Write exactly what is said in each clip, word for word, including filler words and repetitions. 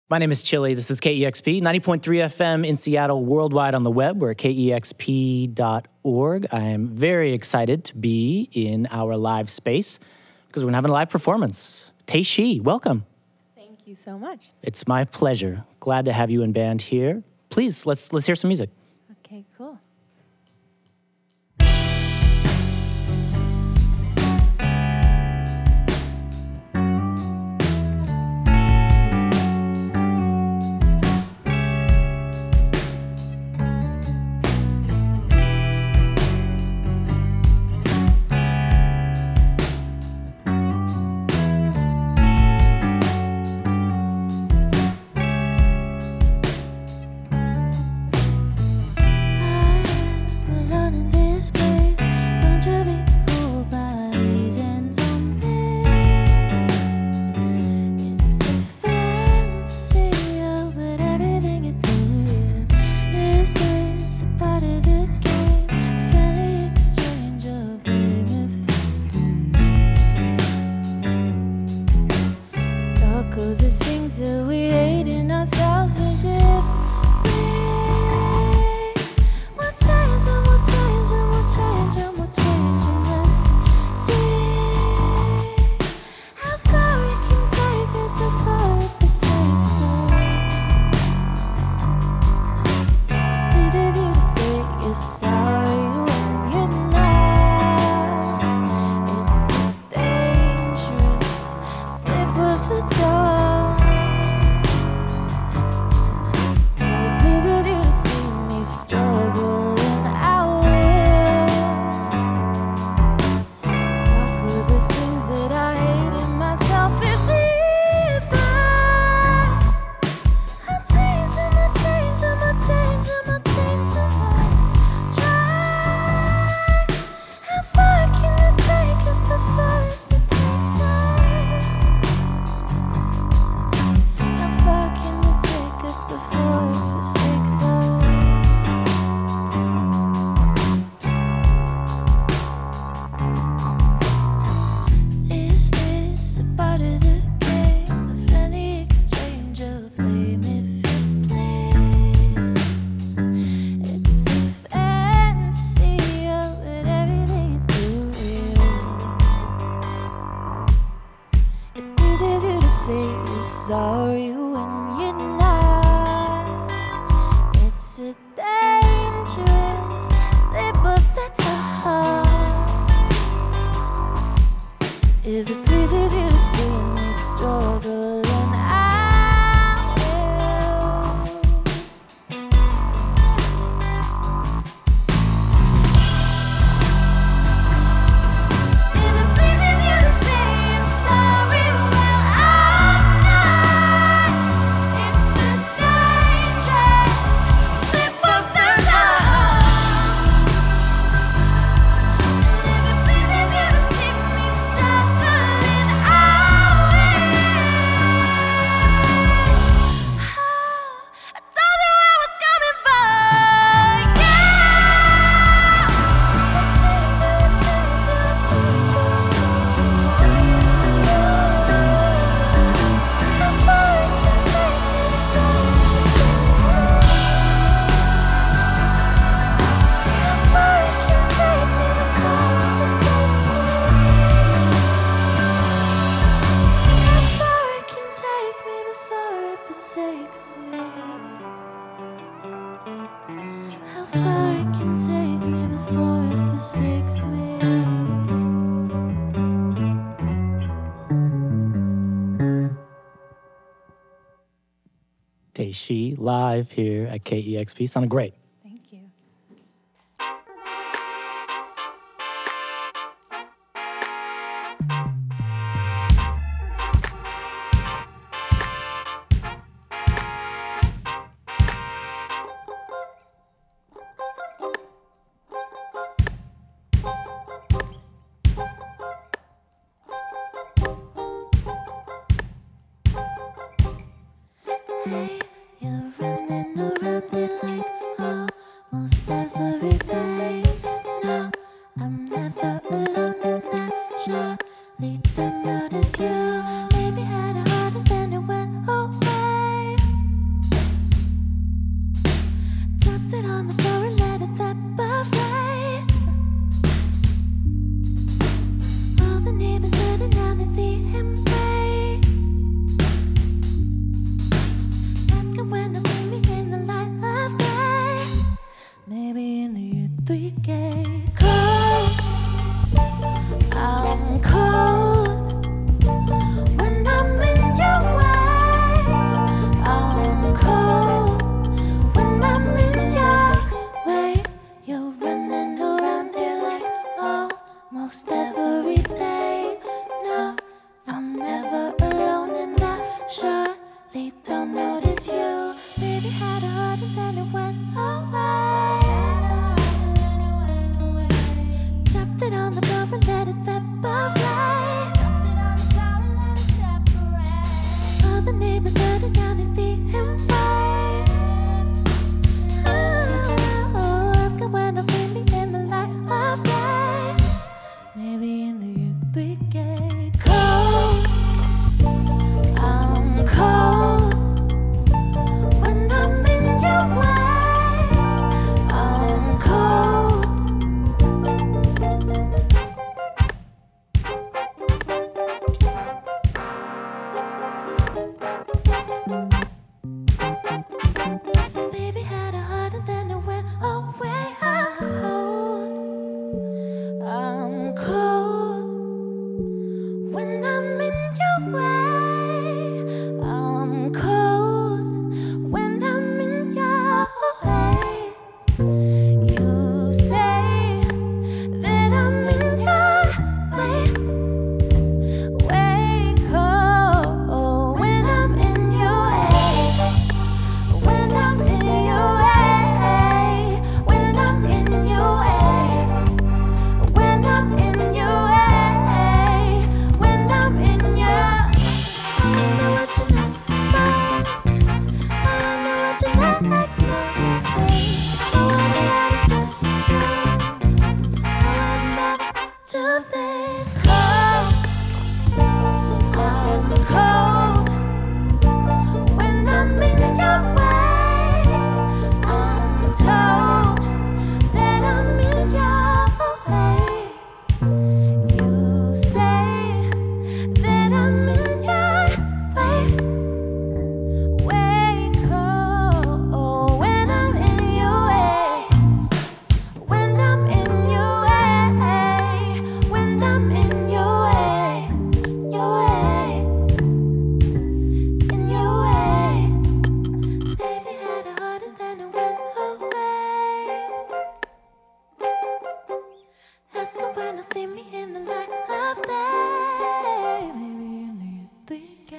My name is Chili. This is K E X P, ninety point three F M in Seattle, worldwide on the web. We're at K E X P dot org. I am very excited to be in our live space because we're having a live performance. Tae Shi, welcome. Thank you so much. It's my pleasure. Glad to have you in band here. Please, let's let's hear some music. Okay, cool. Tae Shi live here at K E X P. Sounded great. Thank you. Hey, you're running around it like almost every day. No, I'm never alone and I surely don't notice you. Maybe had a heart and then it went away. notice you. Baby had a heart and then it went away. Dropped it on the floor and let it separate. Dropped it on the floor and let it separate. All the neighbors heard and now they see him wave. Oh, ask her when I see me in the light of day. Maybe in the U three K. Cold, I'm cold when I'm in your way. I'm cold. Baby had a heart and then it went away. I'm cold. I'm cold when I'm in your way. I'm cold when I'm in your way. You say that I'm in your way. Way cold when I'm in your way. When I'm in your way. When I'm in your way. When I'm in your way. When I'm in your, I wonder what you like to smile. I wonder what you like to face. I wonder how to stress you. I wonder to this cold. I'm cold when I'm in your way. I'm told that I'm in your way. You say that I'm in your way. Way cold when I'm in your way. When I'm in your way. When I'm in your way. Your way. In your way. Baby had a heart and then it went away. Ask him when to see me in the light of day. Maybe in the U three K.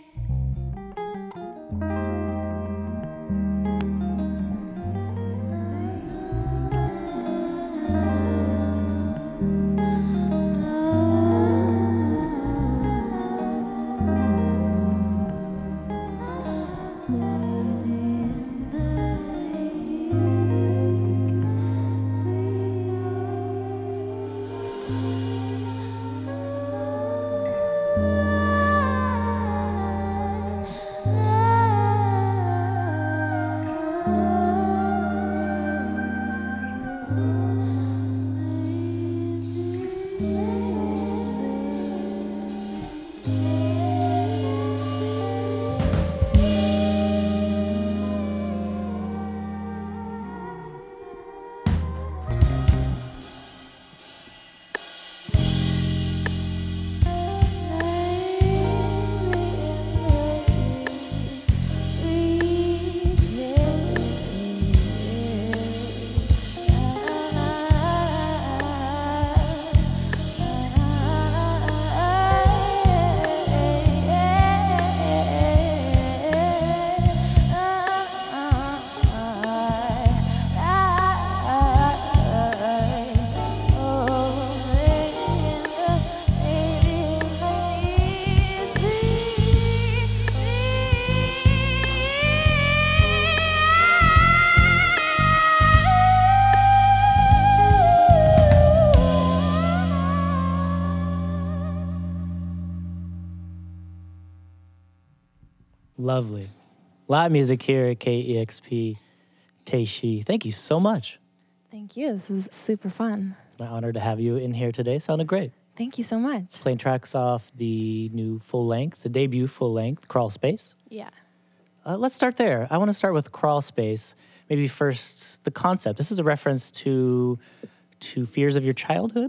Lovely. Live music here at K E X P. Teishi, thank you so much. Thank you. This is super fun. My honor to have you in here today. Sounded great. Thank you so much. Playing tracks off the new full length, the debut full length, Crawl Space. Yeah. Uh, let's start there. I want to start with Crawl Space. Maybe first the concept. This is a reference to to fears of your childhood.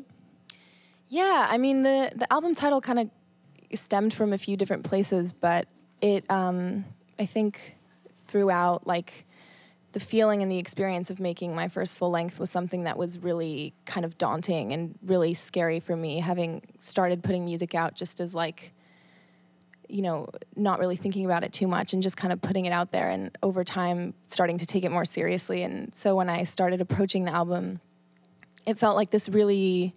Yeah, I mean the the album title kind of stemmed from a few different places, but it um, I think throughout like the feeling and the experience of making my first full length was something that was really kind of daunting and really scary for me, having started putting music out just as like you know, not really thinking about it too much and just kind of putting it out there, and over time starting to take it more seriously. And so when I started approaching the album, it felt like this really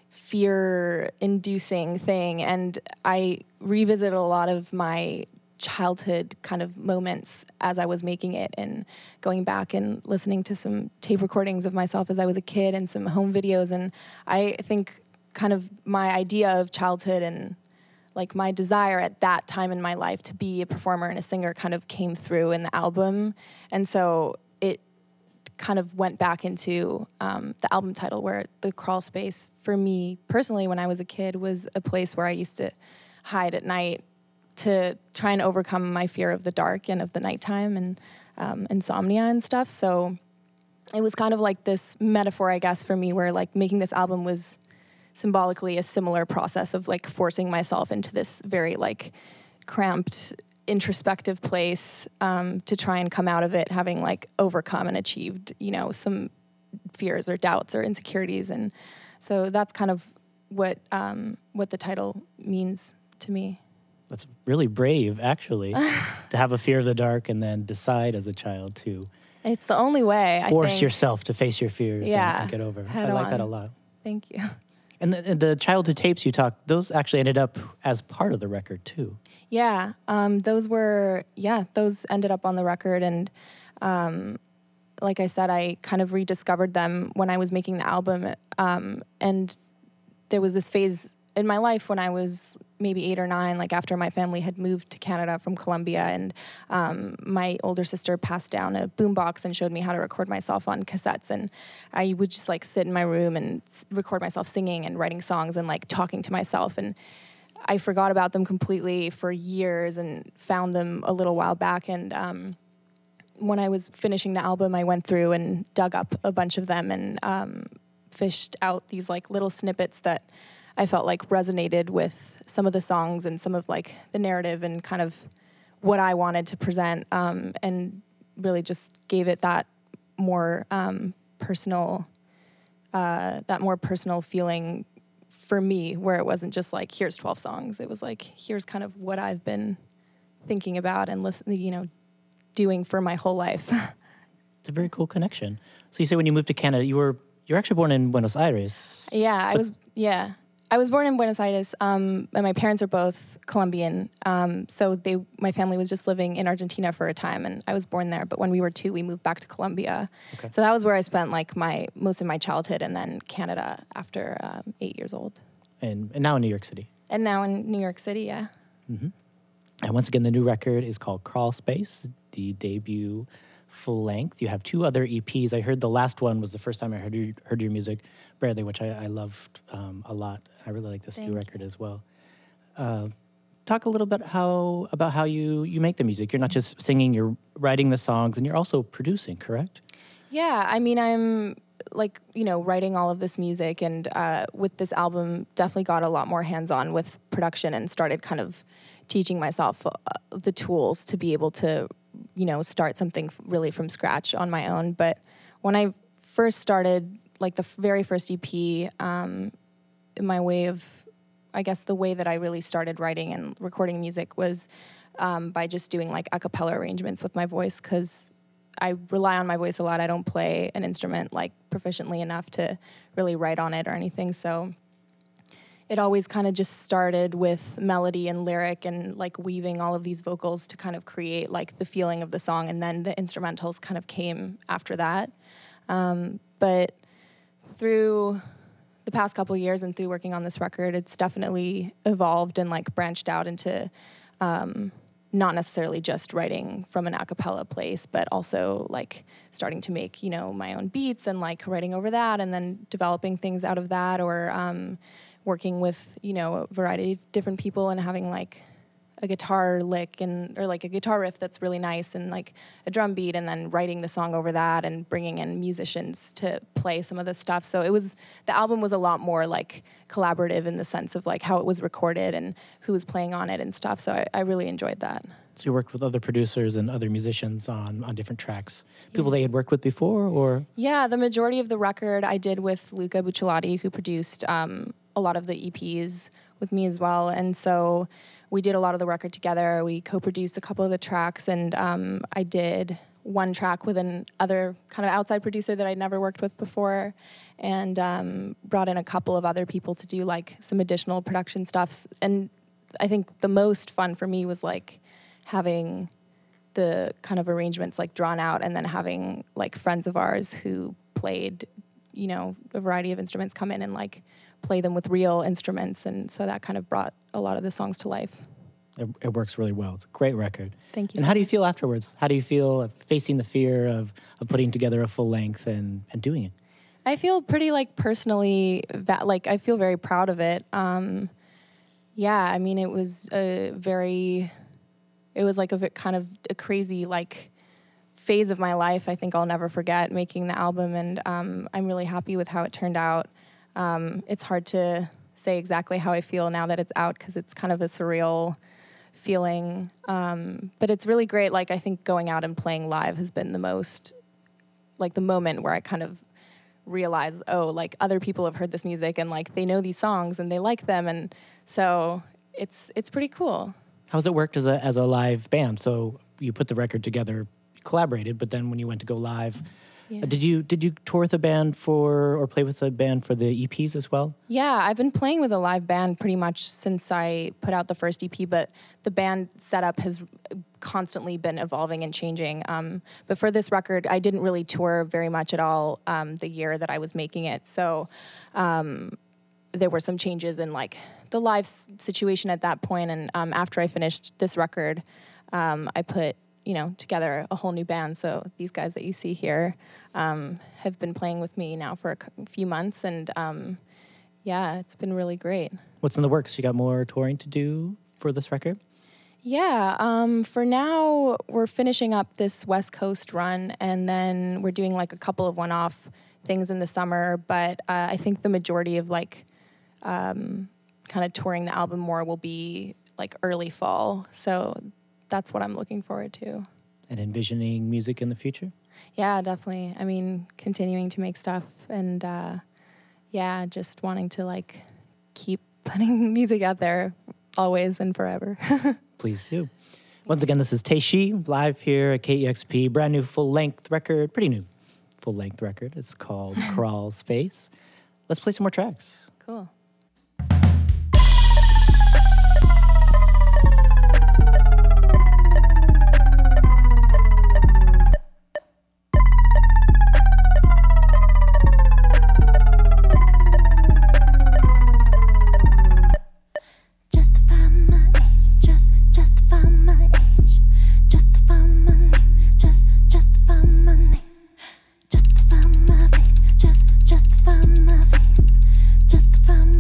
fear-inducing thing, and I revisited a lot of my childhood kind of moments as I was making it, and going back and listening to some tape recordings of myself as I was a kid and some home videos. And I think kind of my idea of childhood and like my desire at that time in my life to be a performer and a singer kind of came through in the album. And so it kind of went back into um, the album title, where the crawl space for me personally when I was a kid was a place where I used to hide at night to try and overcome my fear of the dark and of the nighttime and um, insomnia and stuff. So it was kind of like this metaphor, I guess, for me, where like making this album was symbolically a similar process of like forcing myself into this very like cramped, introspective place um, to try and come out of it having like overcome and achieved, you know, some fears or doubts or insecurities. And so that's kind of what um, what the title means to me. That's really brave, actually, to have a fear of the dark and then decide as a child to It's the only way, I force think. yourself to face your fears Yeah, and, and get over. head I like on. that a lot. Thank you. And the, and the childhood tapes you talked, those actually ended up as part of the record, too. Yeah, um, those were, yeah, those ended up on the record. And um, like I said, I kind of rediscovered them when I was making the album. Um, and there was this phase in my life when I was maybe eight or nine, like after my family had moved to Canada from Colombia, and um, my older sister passed down a boombox and showed me how to record myself on cassettes. And I would just like sit in my room and s- record myself singing and writing songs and like talking to myself. And I forgot about them completely for years and found them a little while back. And um, when I was finishing the album, I went through and dug up a bunch of them and um, fished out these like little snippets that I felt like resonated with some of the songs and some of like the narrative and kind of what I wanted to present, um, and really just gave it that more um, personal, uh, that more personal feeling for me, where it wasn't just like, here's twelve songs. It was like, here's kind of what I've been thinking about and listening, you know, doing for my whole life. It's a very cool connection. So you say when you moved to Canada, you were you were actually born in Buenos Aires. Yeah, I But- was, yeah. I was born in Buenos Aires, um, and my parents are both Colombian. Um, so they, my family was just living in Argentina for a time, and I was born there. But when we were two, we moved back to Colombia. Okay. So that was where I spent like my most of my childhood, and then Canada after um, eight years old. And, and now in New York City. And now in New York City, yeah. And once again, the new record is called Crawl Space, the debut full length. You have two other E Ps. I heard the last one was the first time I heard your, heard your music, Bradley, which I, I loved um, a lot. I really like this Thank new you. record as well. Uh, talk a little bit how about how you, you make the music. You're not just singing, you're writing the songs, and you're also producing, correct? Yeah, I mean, I'm like, you know, writing all of this music, and uh, with this album, definitely got a lot more hands-on with production and started kind of teaching myself uh, the tools to be able to, you know, start something f- really from scratch on my own. But when I first started, like the f- very first E P, um, my way of, I guess the way that I really started writing and recording music was um, by just doing like a cappella arrangements with my voice, because I rely on my voice a lot. I don't play an instrument like proficiently enough to really write on it or anything. So it always kind of just started with melody and lyric and like weaving all of these vocals to kind of create like the feeling of the song. And then the instrumentals kind of came after that. Um, but through the past couple of years and through working on this record, it's definitely evolved and like branched out into um, not necessarily just writing from an a cappella place, but also like starting to make, you know, my own beats and like writing over that and then developing things out of that, or um, working with, you know, a variety of different people and having like a guitar lick and or like a guitar riff that's really nice and like a drum beat, and then writing the song over that and bringing in musicians to play some of the stuff. So it was, the album was a lot more like collaborative in the sense of like how it was recorded and who was playing on it and stuff. So I, I really enjoyed that. So you worked with other producers and other musicians on, on different tracks. People that you had worked with before, or? Yeah, the majority of the record I did with Luca Bucciolati, who produced um, a lot of the E Ps with me as well. And so we did a lot of the record together. We co-produced a couple of the tracks, and um, I did one track with an other kind of outside producer that I'd never worked with before, and um, brought in a couple of other people to do like some additional production stuff. And I think the most fun for me was like having the kind of arrangements like drawn out, and then having like friends of ours who played, you know, a variety of instruments come in and like play them with real instruments. And so that kind of brought a lot of the songs to life. It, it works really well. It's a great record. Thank you. And so how do you much. feel afterwards? How do you feel facing the fear of, of putting together a full length and, and doing it? I feel pretty like personally, va- like I feel very proud of it. Um, yeah, I mean, it was a very, it was like a vi- kind of a crazy like phase of my life. I think I'll never forget making the album, and um, I'm really happy with how it turned out. Um, it's hard to say exactly how I feel now that it's out, because it's kind of a surreal feeling. Um, but it's really great. Like, I think going out and playing live has been the most, like the moment where I kind of realize, oh, like other people have heard this music and like they know these songs and they like them. And so it's it's pretty cool. How's it worked as a as a live band? So you put the record together, you collaborated, but then when you went to go live, Yeah. uh, did you did you tour with a band for or play with a band for the E Ps as well? Yeah, I've been playing with a live band pretty much since I put out the first E P, but the band setup has constantly been evolving and changing. Um, but for this record, I didn't really tour very much at all um, the year that I was making it. So um, there were some changes in like the live s- situation at that point. And um, after I finished this record, um, I put you know, together a whole new band. So these guys that you see here um, have been playing with me now for a c- few months. And um, yeah, it's been really great. What's in the works? You got more touring to do for this record? Yeah, um, for now, we're finishing up this West Coast run, and then we're doing like a couple of one-off things in the summer. But uh, I think the majority of like um, kind of touring the album more will be like early fall. So that's what I'm looking forward to. And envisioning music in the future? Yeah, definitely. I mean, continuing to make stuff, and uh, yeah, just wanting to like keep putting music out there always and forever. Please do. Once again, this is Teishi, live here at K E X P, brand new full-length record, pretty new full-length record. It's called Crawl Space. Let's play some more tracks. Cool. Justify my age, just justify my age. Justify my name, just justify my name. Justify my face, just justify my face. Justify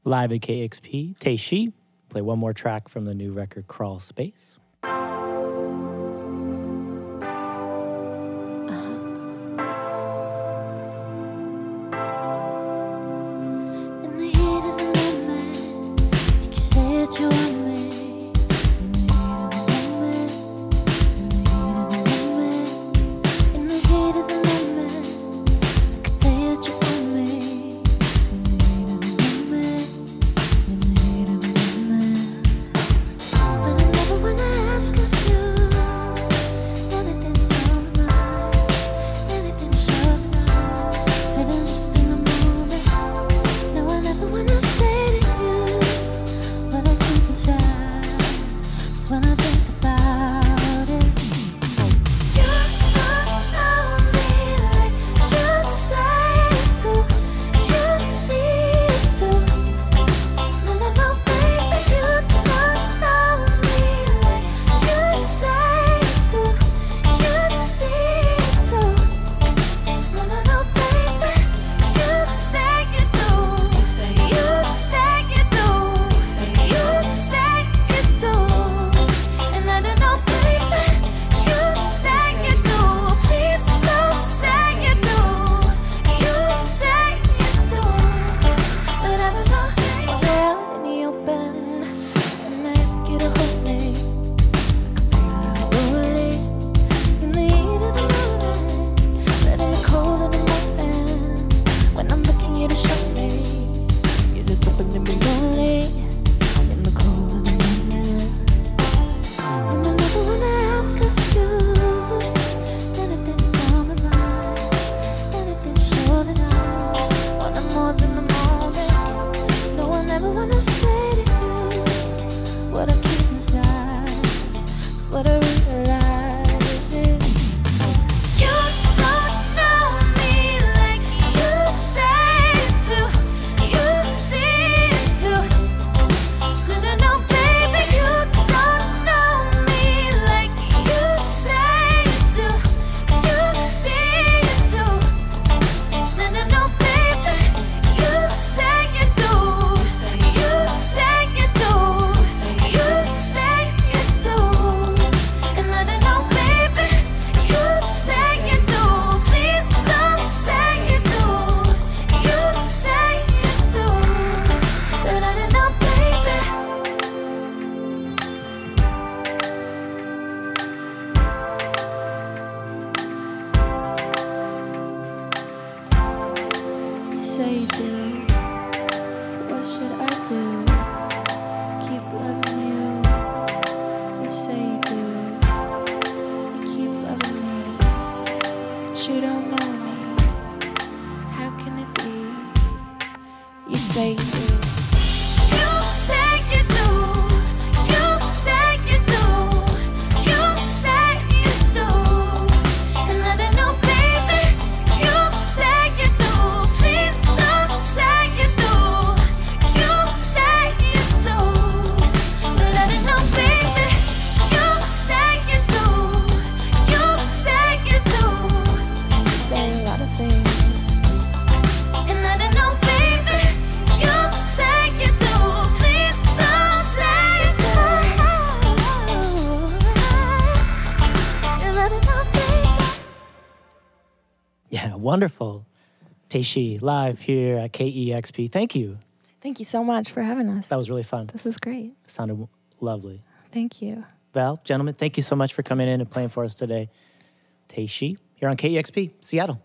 Live at K E X P, Tae-Shi. Play one more track from the new record, Crawl Space. You want me in the heat of the moment. I could tell you that you want me in the heat of the moment. In the heat of the moment. But I never wanna ask of you anything's alright, anything's sure enough. Living just in the moment. No, I never wanna say to you what I keep inside. Just when I think about it, you don't know me like you say you do. You see it too. No, no, no, baby, you don't know me like you say you do. You see it too. No, no, no, baby, you say you do. You say you do. You say you do. And I don't know, baby, you say you do. Please don't say you do. You say you do. But I don't know, we're out in the open, and I ask you to hold me. Fully in the heat of the morning, but in the cold of the morning, when I'm looking you to show me, you're just open to me lonely. In the cold of the morning, and I never wanna ask of you anything's on my mind, anything sure that I want more than the moment. No, I never wanna say to you what I keep inside. 'Cause what I realize is you don't know me like you say you do. You see it too. No, no, no, baby, you don't know me like you say you do. You see it too. No, no, no, baby, you say you do. You say you do. You say you do. And I don't know, baby, you say you do. Please don't say you do. You say you do. But I don't know, baby. You say you do. What should I do? Keep loving you. You say you do. You keep loving me. But you don't know me. How can it be? You say you do. You say you do. You say you do. You say you do. And I don't know, baby. You say you do. Please don't say you do. You say you do. But I don't know, baby. You say you do. You say you do. You say a lot of things. And I don't know, baby. You say you do. Please don't say you do. And I don't know, baby. Yeah, wonderful. Tae-Shi, live here at K E X P. Thank you. Thank you so much for having us. That was really fun. This was great. It sounded lovely. Thank you. Val, gentlemen, thank you so much for coming in and playing for us today. Tae-Shi here on K E X P, Seattle.